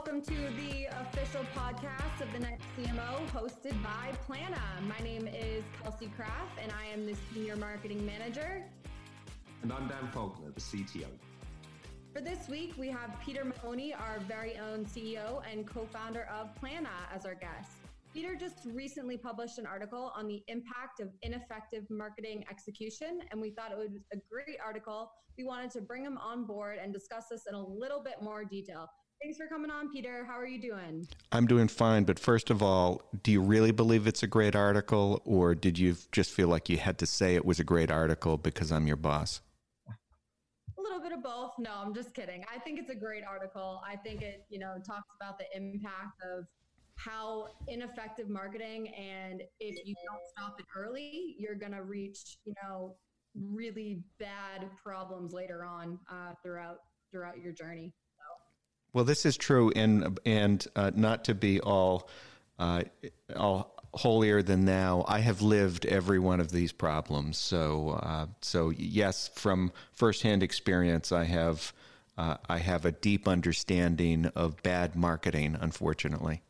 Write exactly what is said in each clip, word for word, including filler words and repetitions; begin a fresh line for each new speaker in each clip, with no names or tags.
welcome to the official podcast of the Next C M O hosted by Plana. My name is Kelsey Kraft and I am the Senior Marketing Manager.
And I'm Dan Faulkner, the C T O.
For this week, we have Peter Mahoney, our very own C E O and co-founder of Plana, as our guest. Peter just recently published an article on the impact of ineffective marketing execution, and we thought it was a great article. We wanted to bring him on board and discuss this in a little bit more detail. Thanks for coming on, Peter. How are you doing?
I'm doing fine, but first of all, do you really believe it's a great article, or did you just feel like you had to say it was a great article because I'm your boss?
A little bit of both. No, I'm just kidding. I think it's a great article. I think it, you know, talks about the impact of how ineffective marketing, and if you don't stop it early, you're going to reach, you know, really bad problems later on uh, throughout throughout your journey. So.
Well, this is true, and and uh, not to be all uh, all holier than thou, I have lived every one of these problems. So uh, so yes, from firsthand experience, I have uh, I have a deep understanding of bad marketing, unfortunately.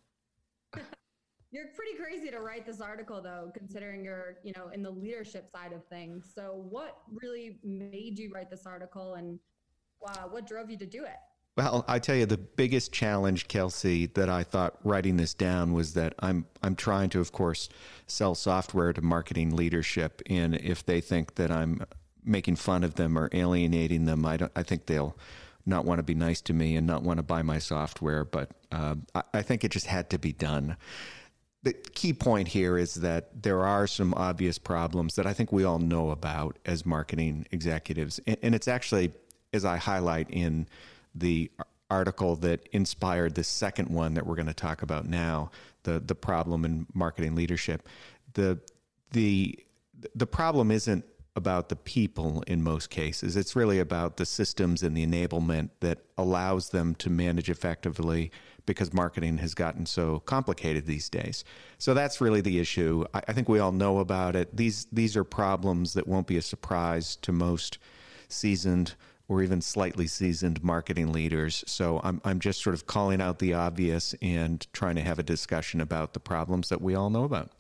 You're pretty crazy to write this article, though, considering you're, you know, in the leadership side of things. So what really made you write this article, and uh, what drove you to do it?
Well, I tell you, the biggest challenge, Kelsey, that I thought writing this down was that I'm I'm trying to, of course, sell software to marketing leadership, and if they think that I'm making fun of them or alienating them, I don't. I think they'll not want to be nice to me and not want to buy my software. But uh, I, I think it just had to be done. The key point here is that there are some obvious problems that I think we all know about as marketing executives. And, and it's actually, as I highlight in the article that inspired the second one that we're going to talk about now, the the problem in marketing leadership, the the the problem isn't about the people in most cases. It's really about the systems and the enablement that allows them to manage effectively, because marketing has gotten so complicated these days. So that's really the issue. I, I think we all know about it. These these are problems that won't be a surprise to most seasoned or even slightly seasoned marketing leaders. So I'm I'm just sort of calling out the obvious and trying to have a discussion about the problems that we all know about.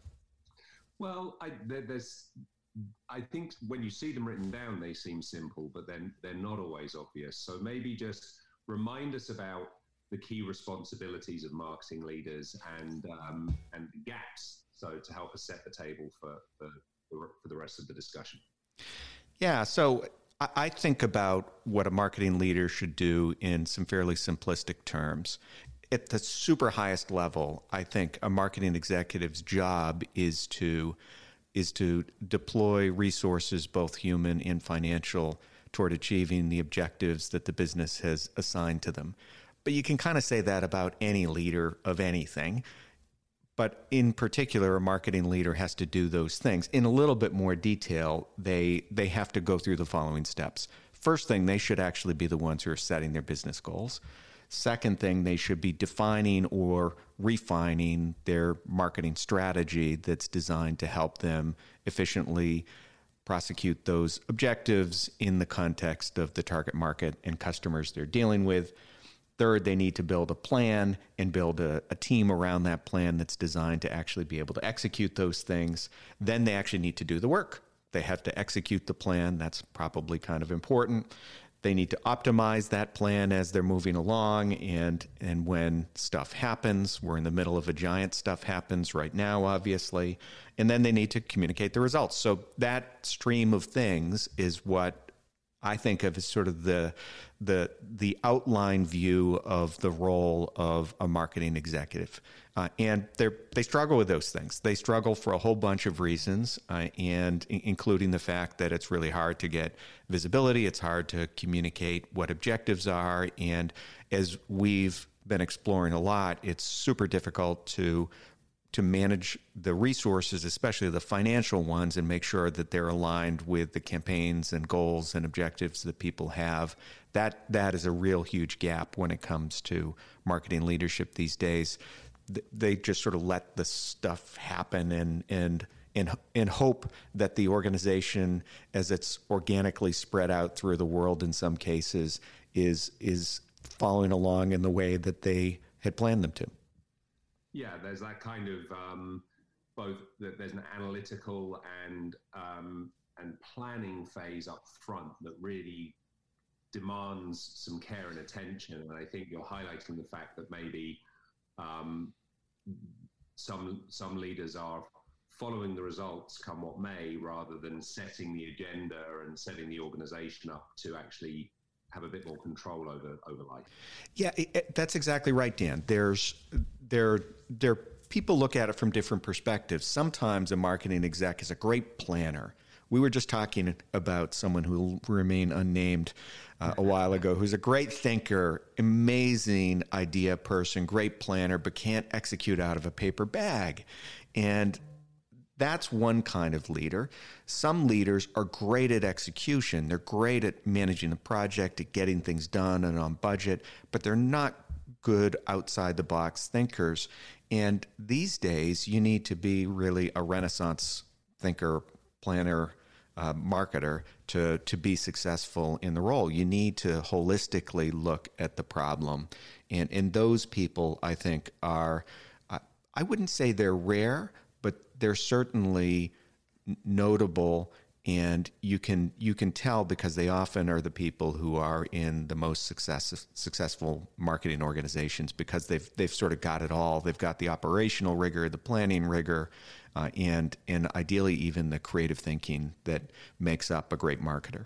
Well, I, there, there's. I think when you see them written down, they seem simple, but then they're not always obvious. So maybe just remind us about the key responsibilities of marketing leaders and um, and the gaps, so to help us set the table for, for, for the rest of the discussion.
Yeah, so I think about what a marketing leader should do in some fairly simplistic terms. At the super highest level, I think a marketing executive's job is to is to deploy resources, both human and financial, toward achieving the objectives that the business has assigned to them. But you can kind of say that about any leader of anything. But in particular, a marketing leader has to do those things. In a little bit more detail, they they have to go through the following steps. First thing, they should actually be the ones who are setting their business goals. Second thing, they should be defining or refining their marketing strategy that's designed to help them efficiently prosecute those objectives in the context of the target market and customers they're dealing with. Third, they need to build a plan and build a, a team around that plan that's designed to actually be able to execute those things. Then they actually need to do the work. They have to execute the plan. That's probably kind of important. They need to optimize that plan as they're moving along, and and when stuff happens, we're in the middle of a giant stuff happens right now, obviously, and then they need to communicate the results. So that stream of things is what I think of as sort of the the the outline view of the role of a marketing executive. Uh, and they they struggle with those things. They struggle for a whole bunch of reasons, uh, and in, including the fact that it's really hard to get visibility. It's hard to communicate what objectives are. And as we've been exploring a lot, it's super difficult to to manage the resources, especially the financial ones, and make sure that they're aligned with the campaigns and goals and objectives that people have. That that is a real huge gap when it comes to marketing leadership these days. They just sort of let the stuff happen and and and and hope that the organization, as it's organically spread out through the world in some cases, is is following along in the way that they had planned them to.
Yeah, there's that kind of um, both that there's an analytical and um, and planning phase up front that really demands some care and attention. And I think you're highlighting the fact that maybe um, some some leaders are following the results come what may, rather than setting the agenda and setting the organization up to actually have a bit more control over over life.
Yeah, it, it, that's exactly right, Dan. There's there there people look at it from different perspectives. Sometimes a marketing exec is a great planner. We were just talking about someone who will remain unnamed uh, a while ago, who's a great thinker, amazing idea person, great planner, but can't execute out of a paper bag. And that's one kind of leader. Some leaders are great at execution. They're great at managing the project, at getting things done and on budget, but they're not good outside the box thinkers. And these days, you need to be really a Renaissance thinker, planner, uh, marketer to, to be successful in the role. You need to holistically look at the problem. And, and those people, I think, are, uh, I wouldn't say they're rare, but they're certainly notable, and you can you can tell because they often are the people who are in the most success, successful marketing organizations, because they've they've sort of got it all. They've got the operational rigor, the planning rigor, uh, and and ideally even the creative thinking that makes up a great marketer.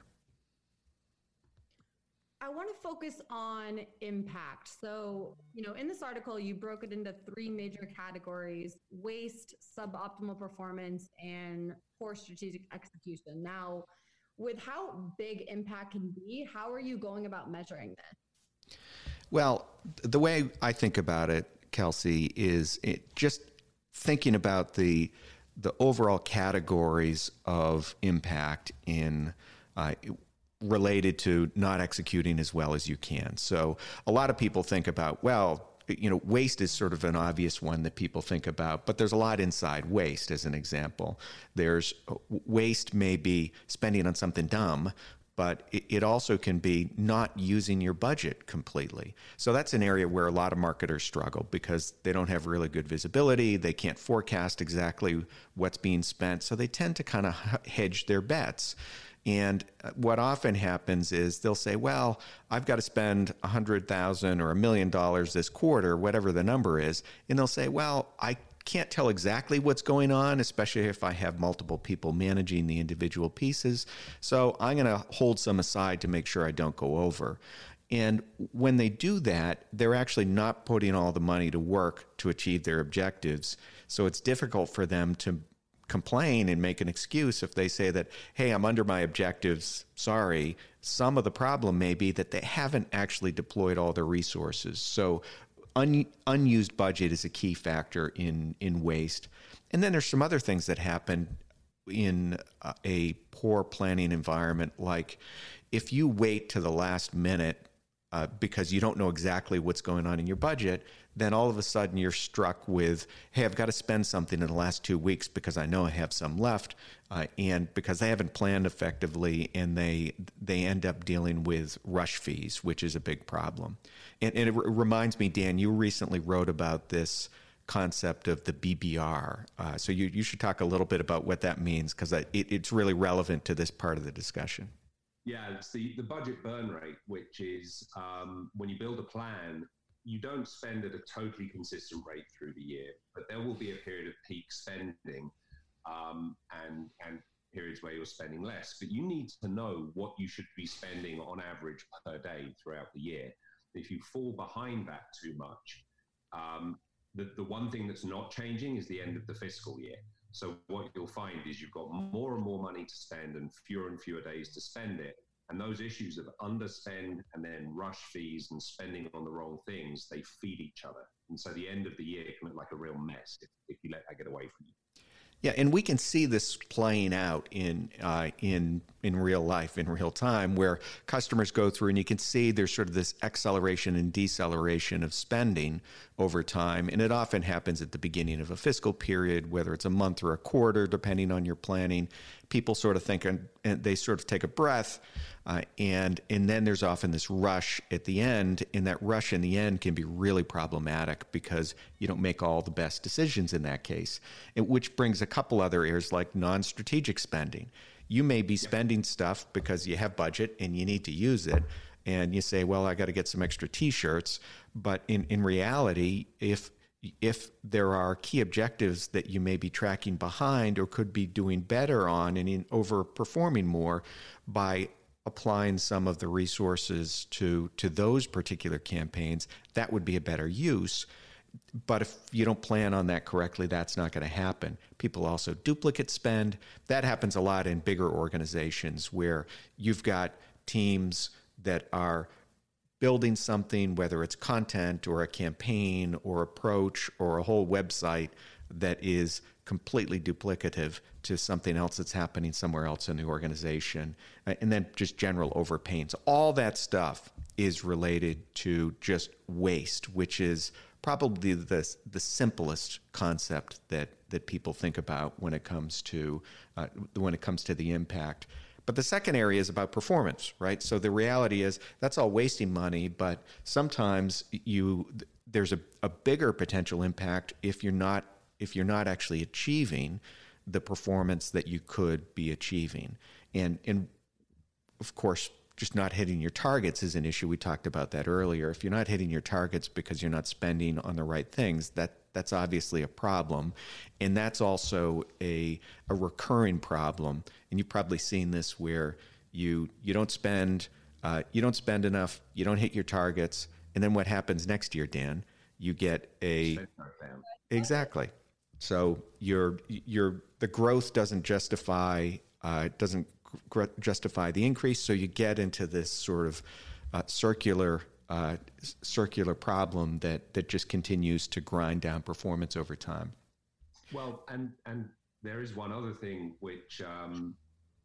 I want to focus on impact. So, you know, in this article, you broke it into three major categories: waste, suboptimal performance, and poor strategic execution. Now, with how big impact can be, how are you going about measuring this?
Well, the way I think about it, Kelsey, is it just thinking about the the overall categories of impact in uh, related to not executing as well as you can. So a lot of people think about, well, you know, waste is sort of an obvious one that people think about, but there's a lot inside waste. As an example, there's waste may be spending on something dumb, but it also can be not using your budget completely. So that's an area where a lot of marketers struggle because they don't have really good visibility. They can't forecast exactly what's being spent. So they tend to kind of hedge their bets. And what often happens is they'll say, well, I've got to spend one hundred thousand dollars or a million dollars this quarter, whatever the number is. And they'll say, well, I can't tell exactly what's going on, especially if I have multiple people managing the individual pieces. So I'm going to hold some aside to make sure I don't go over. And when they do that, they're actually not putting all the money to work to achieve their objectives. So it's difficult for them to complain and make an excuse if they say that, hey, I'm under my objectives, sorry. Some of the problem may be that they haven't actually deployed all their resources. So un, unused budget is a key factor in, in waste. And then there's some other things that happen in a, a poor planning environment, like if you wait to the last minute uh, because you don't know exactly what's going on in your budget, then all of a sudden you're struck with, hey, I've got to spend something in the last two weeks because I know I have some left, uh, and because they haven't planned effectively, and they they end up dealing with rush fees, which is a big problem. And, and it r- reminds me, Dan, you recently wrote about this concept of the B B R. Uh, so you, you should talk a little bit about what that means, because it, it's really relevant to this part of the discussion.
Yeah, it's the, the budget burn rate, which is um, when you build a plan, you don't spend at a totally consistent rate through the year, but there will be a period of peak spending um, and, and periods where you're spending less. But you need to know what you should be spending on average per day throughout the year. If you fall behind that too much, um, the, the one thing that's not changing is the end of the fiscal year. So what you'll find is you've got more and more money to spend and fewer and fewer days to spend it. And those issues of underspend and then rush fees and spending on the wrong things, they feed each other. And so the end of the year can look like a real mess if, if you let that get away from you.
Yeah, and we can see this playing out in uh, in in real life, in real time, where customers go through and you can see there's sort of this acceleration and deceleration of spending over time. And it often happens at the beginning of a fiscal period, whether it's a month or a quarter, depending on your planning. People sort of think, and they sort of take a breath, uh, and and then there's often this rush at the end, and that rush in the end can be really problematic because you don't make all the best decisions in that case, and which brings a couple other areas like non-strategic spending. You may be spending stuff because you have budget and you need to use it, and you say, well, I got to get some extra T-shirts, but in, in reality, if if there are key objectives that you may be tracking behind or could be doing better on and in overperforming more by applying some of the resources to to those particular campaigns, that would be a better use. But if you don't plan on that correctly, that's not going to happen. People also duplicate spend. That happens a lot in bigger organizations where you've got teams that are building something, whether it's content or a campaign or approach or a whole website that is completely duplicative to something else that's happening somewhere else in the organization, and then just general overpaying. So all that stuff is related to just waste, which is probably the the simplest concept that that people think about when it comes to uh, when it comes to the impact. But the second area is about performance, right? So the reality is that's all wasting money, but sometimes you there's a, a bigger potential impact if you're not if you're not actually achieving the performance that you could be achieving. And and of course, just not hitting your targets is an issue. We talked about that earlier. If you're not hitting your targets because you're not spending on the right things, that that's obviously a problem. And that's also a a recurring problem. And you've probably seen this where you you don't spend uh, you don't spend enough, you don't hit your targets, and then what happens next year, Dan? You get a exactly. So your your the growth doesn't justify uh, doesn't gr- justify the increase. So you get into this sort of uh, circular uh, circular problem that that just continues to grind down performance over time.
Well, and and there is one other thing which um,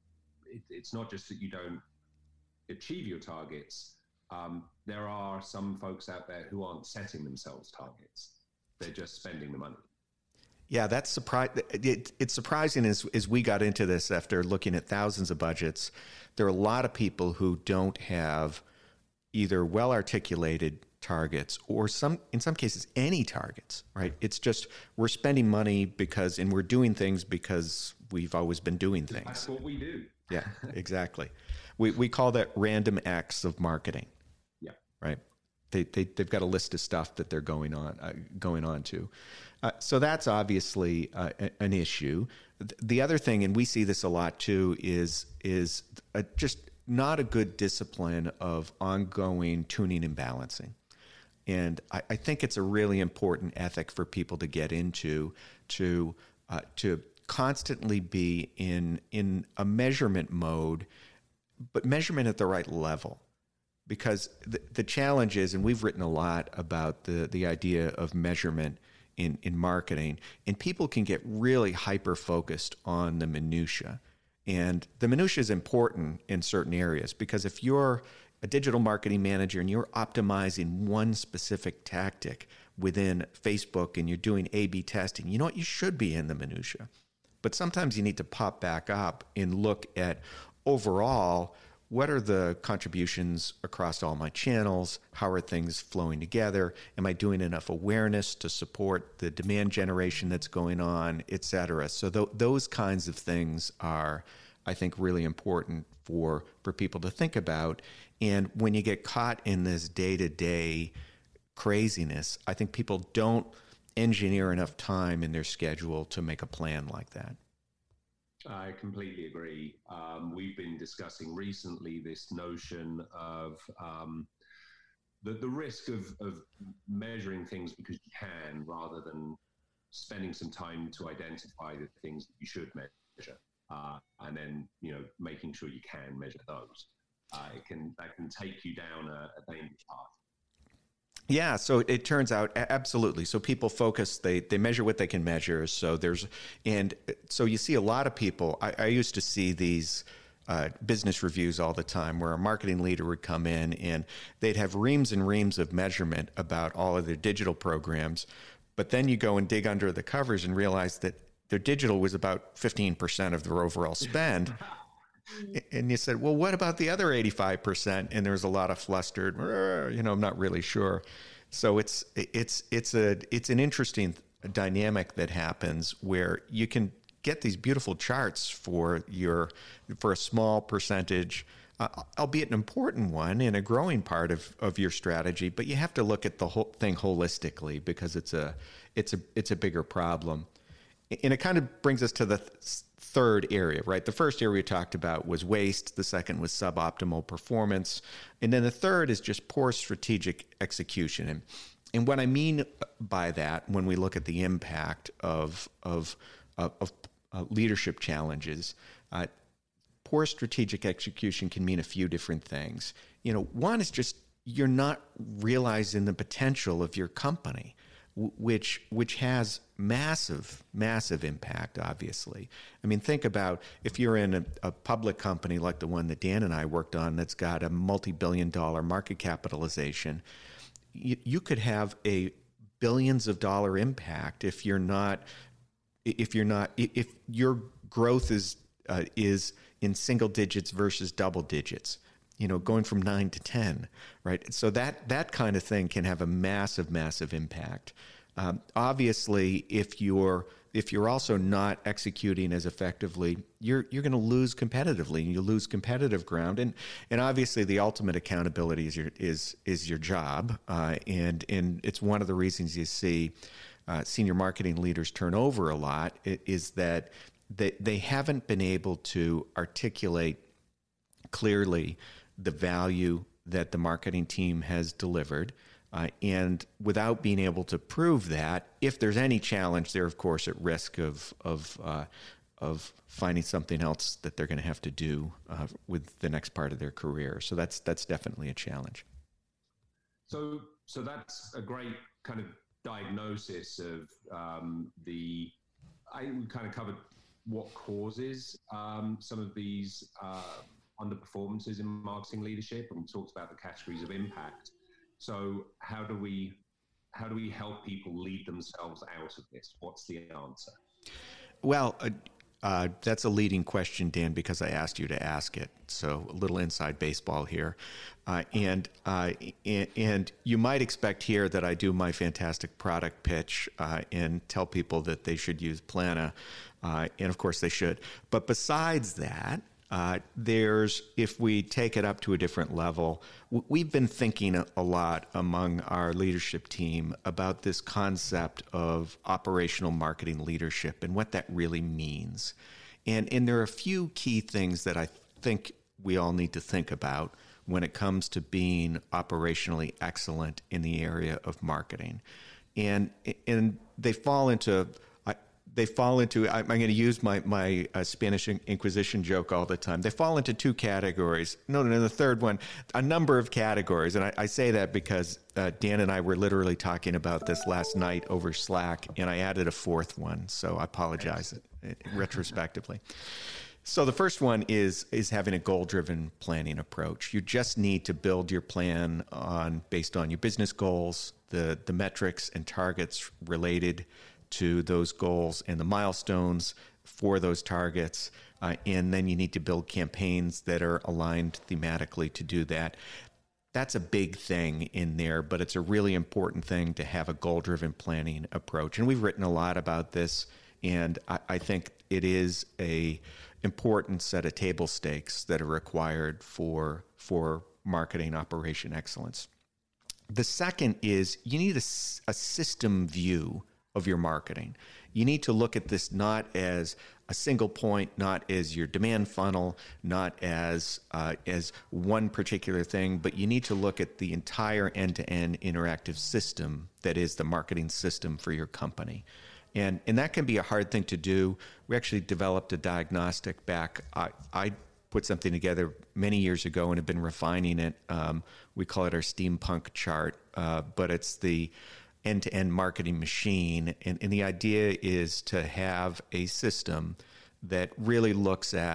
it, it's not just that you don't achieve your targets. Um, there are some folks out there who aren't setting themselves targets. They're just spending the money.
Yeah, that's surpri- it, it's surprising as, as we got into this after looking at thousands of budgets. There are a lot of people who don't have either well-articulated targets or some, in some cases, any targets, right? It's just we're spending money because, and we're doing things because we've always been doing things.
That's what we do.
Yeah, exactly. We we call that random acts of marketing.
Yeah.
Right. They they they've got a list of stuff that they're going on uh, going on to. Uh, so that's obviously uh, an issue. The other thing, and we see this a lot too, is is a, just not a good discipline of ongoing tuning and balancing. And I, I think it's a really important ethic for people to get into to uh, to constantly be in in a measurement mode, but measurement at the right level. Because the, the challenge is, and we've written a lot about the, the idea of measurement in, in marketing, and people can get really hyper-focused on the minutia. And the minutia is important in certain areas, because if you're a digital marketing manager and you're optimizing one specific tactic within Facebook and you're doing A B testing, you know what? You should be in the minutia. But sometimes you need to pop back up and look at overall, what are the contributions across all my channels? How are things flowing together? Am I doing enough awareness to support the demand generation that's going on, et cetera? So th- those kinds of things are, I think, really important for, for people to think about. And when you get caught in this day-to-day craziness, I think people don't engineer enough time in their schedule to make a plan like that.
I completely agree. Um, we've been discussing recently this notion of um, the, the risk of, of measuring things because you can, rather than spending some time to identify the things that you should measure, uh, and then you know making sure you can measure those. Uh, it can that can take you down a, a dangerous path.
Yeah, so it turns out absolutely. So people focus; they they measure what they can measure. So there's, and so you see a lot of people. I, I used to see these uh, business reviews all the time where a marketing leader would come in and they'd have reams and reams of measurement about all of their digital programs. But then you go and dig under the covers and realize that their digital was about fifteen percent of their overall spend. And you said, well, what about the other eighty-five percent? And there was a lot of flustered, you know, I'm not really sure. So it's it's it's a it's an interesting dynamic that happens where you can get these beautiful charts for your for a small percentage, uh, albeit an important one and a growing part of, of your strategy. But you have to look at the whole thing holistically because it's a it's a it's a bigger problem. And it kind of brings us to the th- third area, right? The first area we talked about was waste. The second was suboptimal performance. And then the third is just poor strategic execution. And, and what I mean by that, when we look at the impact of, of, of, of uh, leadership challenges, uh, poor strategic execution can mean a few different things. You know, one is just you're not realizing the potential of your company, which which has massive, massive impact, obviously. I mean, think about if you're in a, a public company like the one that Dan and I worked on that's got a multi-billion dollar market capitalization, you, you could have a billions of dollar impact if you're not, if you're not, if your growth is uh, is in single digits versus double digits. You know, going from nine to ten, right? So that that kind of thing can have a massive, massive impact. Um, obviously, if you're if you're also not executing as effectively, you're you're going to lose competitively, and you lose competitive ground. And and obviously, the ultimate accountability is your is is your job, uh, and and it's one of the reasons you see uh, senior marketing leaders turn over a lot. Is that they they haven't been able to articulate clearly the value that the marketing team has delivered. Uh, and without being able to prove that, if there's any challenge, they're, of course, at risk of of uh, of finding something else that they're going to have to do uh, with the next part of their career. So that's that's definitely a challenge.
So so that's a great kind of diagnosis of um, the, I think we kind of covered what causes um, some of these uh, underperformances in marketing leadership, and we talked about the categories of impact. So how do we how do we help people lead themselves out of this? What's the answer?
Well, uh, uh, that's a leading question, Dan, because I asked you to ask it. So a little inside baseball here. Uh, and, uh, and and you might expect here that I do my fantastic product pitch uh, and tell people that they should use Plana. Uh, and of course they should. But besides that, Uh, there's, if we take it up to a different level, w- we've been thinking a, a lot among our leadership team about this concept of operational marketing leadership and what that really means. And, and there are a few key things that I think we all need to think about when it comes to being operationally excellent in the area of marketing. And, and they fall into They fall into, I'm going to use my, my uh, Spanish Inquisition joke all the time. They fall into two categories. No, no, no, the third one, a number of categories. And I, I say that because uh, Dan and I were literally talking about this last night over Slack, and I added a fourth one. So I apologize it, it, retrospectively. So the first one is is having a goal-driven planning approach. You just need to build your plan on based on your business goals, the the metrics and targets related to those goals and the milestones for those targets. Uh, and then you need to build campaigns that are aligned thematically to do that. That's a big thing in there, but it's a really important thing to have a goal-driven planning approach. And we've written a lot about this, and I, I think it is a important set of table stakes that are required for, for marketing operation excellence. The second is you need a, a system view of your marketing. You need to look at this not as a single point, not as your demand funnel, not as uh, as one particular thing, but you need to look at the entire end-to-end interactive system that is the marketing system for your company. And and that can be a hard thing to do. We actually developed a diagnostic back. I, I put something together many years ago and have been refining it. Um, we call it our steampunk chart, uh, but it's the end-to-end marketing machine. And, and the idea is to have a system that really looks at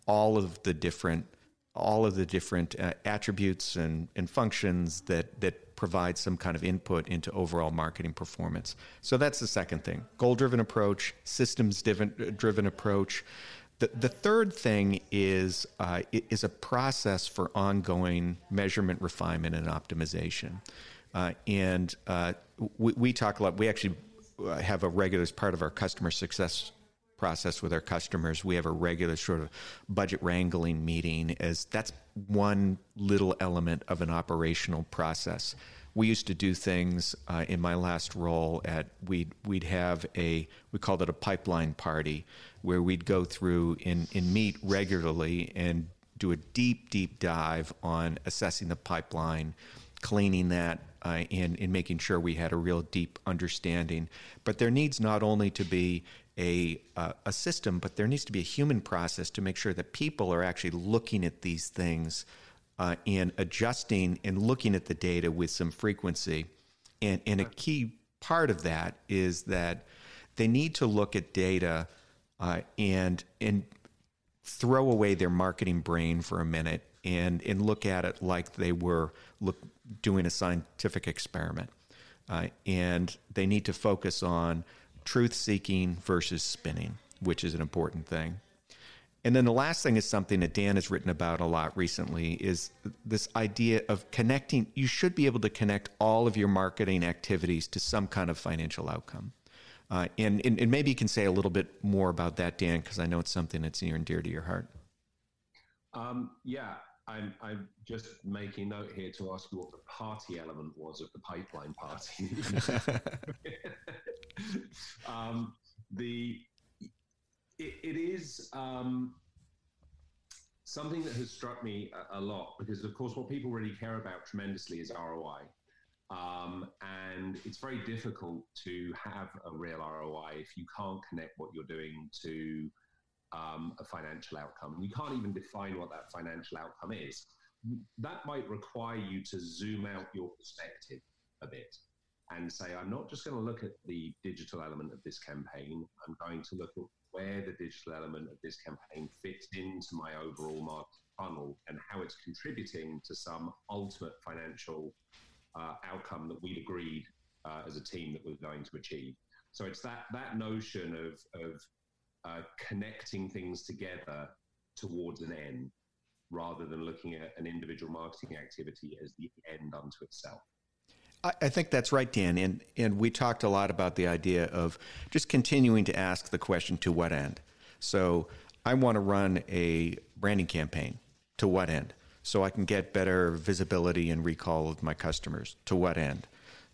all of the different all of the different uh, attributes and, and functions that that provide some kind of input into overall marketing performance. So that's the second thing: goal-driven approach, systems-driven driven approach. The the third thing is uh, is a process for ongoing measurement, refinement, and optimization. Uh, and uh, we, we talk a lot. We actually have a regular, as part of our customer success process with our customers, we have a regular sort of budget wrangling meeting, as that's one little element of an operational process. We used to do things uh, in my last role at, we'd, we'd have a, we called it a pipeline party, where we'd go through and, and meet regularly and do a deep, deep dive on assessing the pipeline, cleaning that, uh, and, and making sure we had a real deep understanding. But there needs not only to be a uh, a system, but there needs to be a human process to make sure that people are actually looking at these things uh, and adjusting and looking at the data with some frequency. And, and a key part of that is that they need to look at data uh, and and throw away their marketing brain for a minute and and look at it like they were look doing a scientific experiment. Uh, and they need to focus on truth-seeking versus spinning, which is an important thing. And then the last thing is something that Dan has written about a lot recently, is this idea of connecting. You should be able to connect all of your marketing activities to some kind of financial outcome. Uh, and, and, and maybe you can say a little bit more about that, Dan, because I know it's something that's near and dear to your heart.
Um, yeah, I'm, I'm just making note here to ask you what the party element was of the pipeline party. um, the it, it is um, something that has struck me a, a lot, because of course what people really care about tremendously is R O I, um, and it's very difficult to have a real R O I if you can't connect what you're doing to um, a financial outcome. You can't even define what that financial outcome is. That might require you to zoom out your perspective a bit and say, I'm not just going to look at the digital element of this campaign. I'm going to look at where the digital element of this campaign fits into my overall market funnel and how it's contributing to some ultimate financial uh, outcome that we'd agreed uh, as a team that we're going to achieve. So it's that that notion of, of uh, connecting things together towards an end, rather than looking at an individual marketing activity as the end unto itself.
I think that's right, Dan. And and we talked a lot about the idea of just continuing to ask the question, to what end? So I want to run a branding campaign. To what end? So I can get better visibility and recall of my customers. To what end?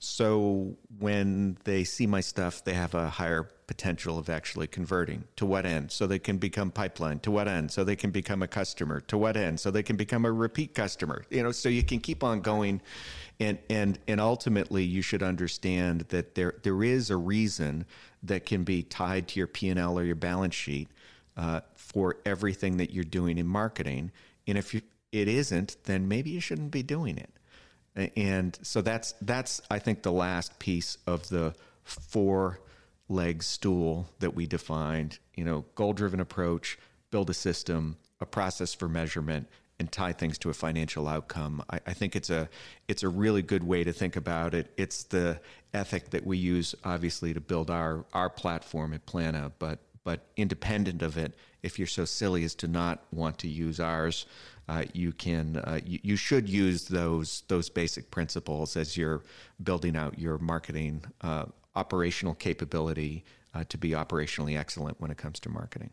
So when they see my stuff, they have a higher potential of actually converting. To what end? So they can become pipeline. To what end? So they can become a customer. To what end? So they can become a repeat customer. You know, so you can keep on going, and and and ultimately you should understand that there there is a reason that can be tied to your P and L or your balance sheet uh, for everything that you're doing in marketing. And if you, it isn't, then maybe you shouldn't be doing it. And so that's, that's I think, the last piece of the four-leg stool that we defined. You know, goal-driven approach, build a system, a process for measurement, and tie things to a financial outcome. I, I think it's a it's a really good way to think about it. It's the ethic that we use, obviously, to build our our platform at Plana, but but independent of it, if you're so silly as to not want to use ours, Uh, you can, uh, you, you should use those those basic principles as you're building out your marketing uh, operational capability uh, to be operationally excellent when it comes to marketing.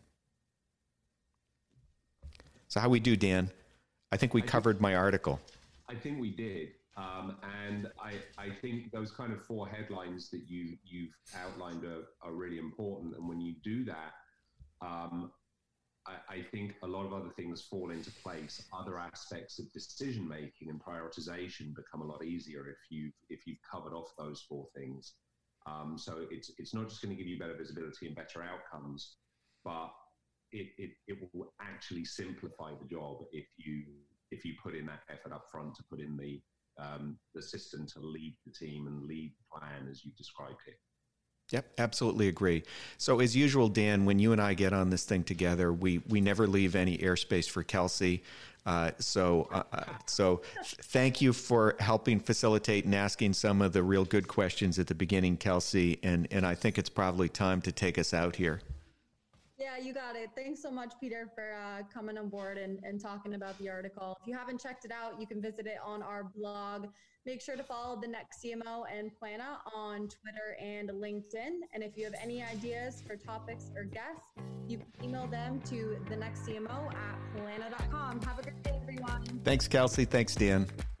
So how we do, Dan? I think we I covered think, my article.
I think we did, um, and I I think those kind of four headlines that you you've outlined are, are really important. And when you do that, um, I think a lot of other things fall into place. Other aspects of decision making and prioritization become a lot easier if you if you've covered off those four things. Um, so it's it's not just going to give you better visibility and better outcomes, but it, it it will actually simplify the job if you if you put in that effort up front to put in the um, the system to lead the team and lead the plan as you described it.
Yep, absolutely agree. So as usual, Dan, when you and I get on this thing together, we we never leave any airspace for Kelsey. Uh, so uh, so thank you for helping facilitate and asking some of the real good questions at the beginning, Kelsey. And and I think it's probably time to take us out here.
Yeah, you got it. Thanks so much, Peter, for uh, coming on board and, and talking about the article. If you haven't checked it out, you can visit it on our blog. Make sure to follow the Next C M O and Plana on Twitter and LinkedIn. And if you have any ideas for topics or guests, you can email them to the next C M O at plana dot com. Have a great day, everyone.
Thanks, Kelsey. Thanks, Dan.